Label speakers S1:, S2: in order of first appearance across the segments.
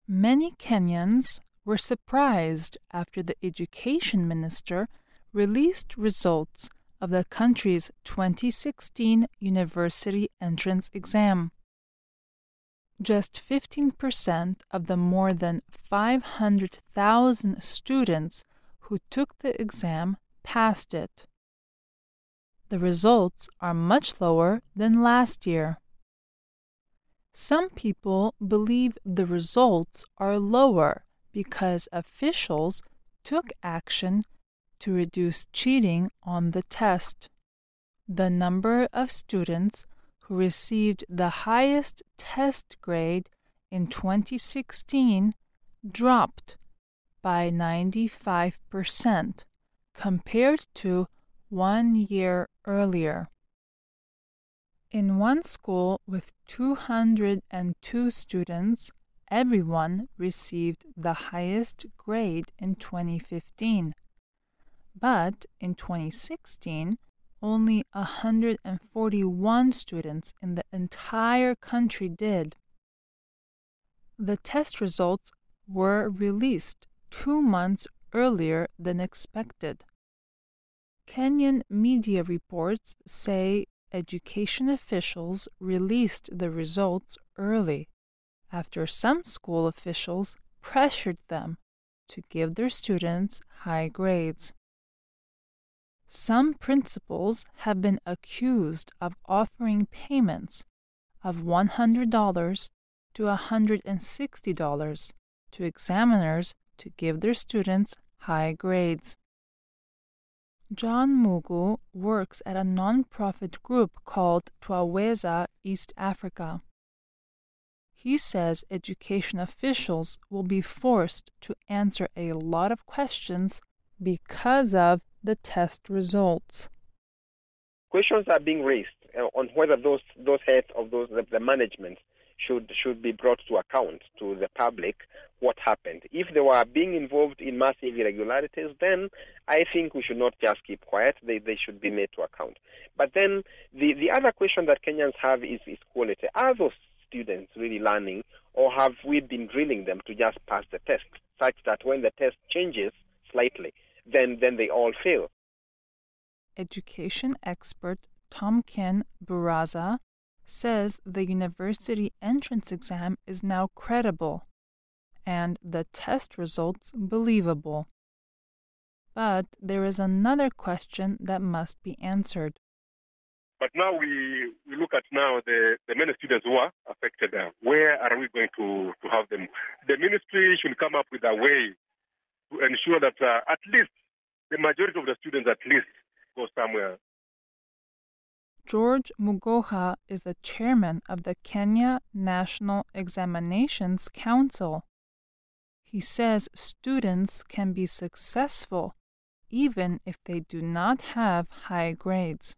S1: Many Kenyans were surprised after the education minister released results of the country's 2016 university entrance exam. Just 15% of the more than 500,000 students who took the exam passed it. The results are much lower than last year. Some people believe the results are lower because officials took action to reduce cheating on the test. The number of students who received the highest test grade in 2016 dropped by 95% compared to 1 year earlier. In one school with 202 students, everyone received the highest grade in 2015. But in 2016, only 141 students in the entire country did. The test results were released 2 months earlier than expected. Kenyan media reports say education officials released the results early after some school officials pressured them to give their students high grades. Some principals have been accused of offering payments of $100 to $160 to examiners to give their students high grades. John Mugu works at a non-profit group called Twaweza East Africa. He says education officials will be forced to answer a lot of questions because of the test results.
S2: Questions are being raised on whether those heads of the management should be brought to account to the public what happened. If they were being involved in massive irregularities, then I think we should not just keep quiet. They should be made to account. But then the other question that Kenyans have is quality. Are those students really learning, or have we been drilling them to just pass the test, such that when the test changes slightly, then they all fail?
S1: Education expert Tomkin Buraza says the university entrance exam is now credible and the test results believable. But there is another question that must be answered.
S3: But now we look at now the many students who are affected. Where are we going to have them? The ministry should come up with a way to ensure that at least the majority of the students at least go somewhere.
S1: George Mugoha is the chairman of the Kenya National Examinations Council. He says students can be successful even if they do not have high grades.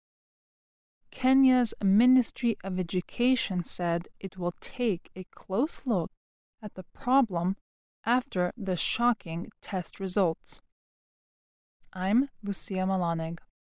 S1: Kenya's Ministry of Education said it will take a close look at the problem after the shocking test results. I'm Lucia Malanig.